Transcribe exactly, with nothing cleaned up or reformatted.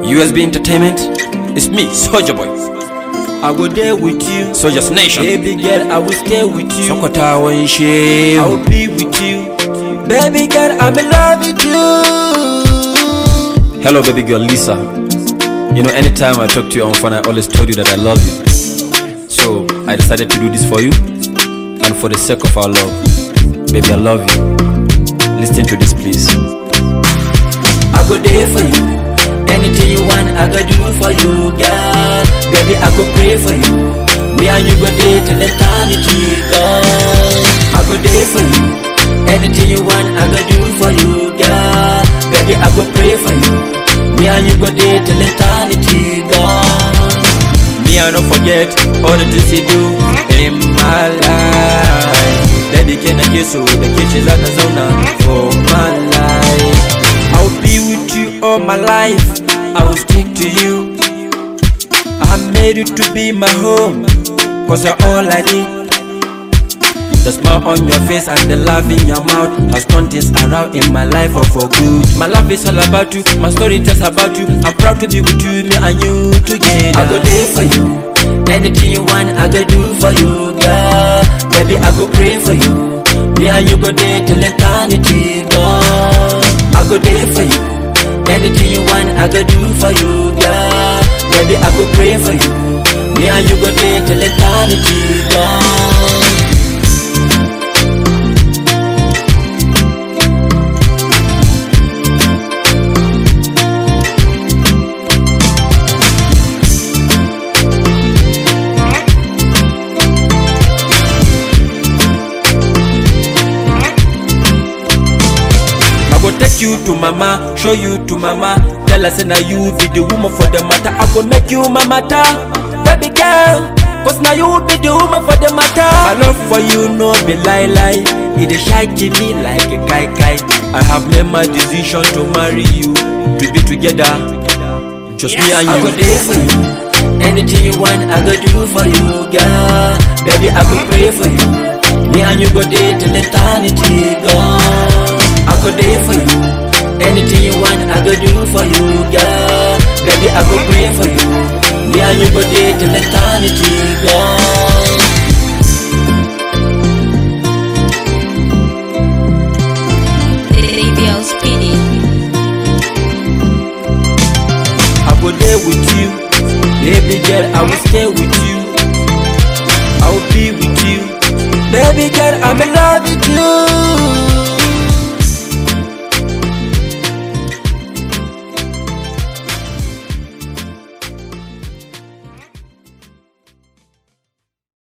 U S B Entertainment. It's me, Soldier Boy. I go there with you, Soldier's Nation. baby girl. I will stay with you. Sokota Wanshe. I will be with you, baby girl. I'm in love with you. Hello, baby girl Lisa. You know, anytime I talk to you on phone, I always told you that I love you. So I decided to do this for you, and for the sake of our love, baby, I love you. Listen to this, please. I go there for you. Anything you want, I go do for you, girl. Baby, I go pray for you. Me and you go there till eternity, girl. I go there for you. Anything you want, I go do for you, girl. Baby, I go pray for you. Me and you go there till eternity, girl. Me, I don't forget all the things you do in my life. Dedicate a kiss, so the kitchen's at the zona for my life. I'll be with you all my life. I will stick to you. I made you to be my home, cause you're all I need. The smile on your face and the love in your mouth has turned things around in my life, or for good. My love is all about you, my story tells about you. I'm proud to be with you, me and you together. I go there for you. Anything you want, I go do for you, girl. Baby, I go pray for you. Me and you go there till eternity, girl. I go there for you. Anything you want, I go do for you, girl. Baby, I go pray for you. Me and you go there till eternity, girl. Take you to mama, show you to mama. Tell her say now you be the woman for the matter. I go make you my matter, baby girl. Cause now you be the woman for the matter. My love for you no be lie lie. It is shy to me like a kai kai. I have made my decision to marry you, to be together, just me and you. I go there for you. Anything you want, I go do for you, girl. Baby, I go pray for you. Me and you go there till eternity, girl. I go there for you. Anything you want, I go do for you, girl. Baby, I go pray for you. Me and you go there till eternity, girl. Radio Speedy. I go there with you, baby girl. I will stay with you. I will be with you, baby girl. I'm in love with you.